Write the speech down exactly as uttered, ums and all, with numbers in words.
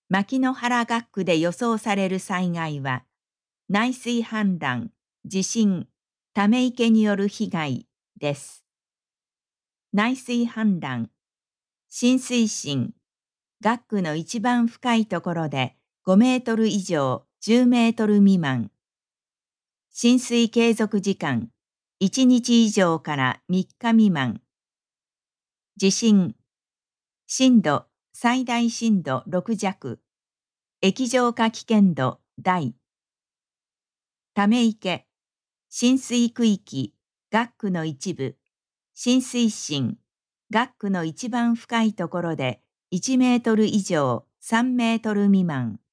牧之原学区で予想される災害は、内水氾濫、地震、ため池による被害です。内水氾濫、浸水深、学区の一番深いところでごメートル以上じゅうメートル未満。浸水継続時間、いちにち以上からみっか未満。地震、震度、最大震度ろく弱。液状化危険度大。ため池、浸水区域、学区の一部、浸水深、学区の一番深いところでいちメートル以上さんメートル未満。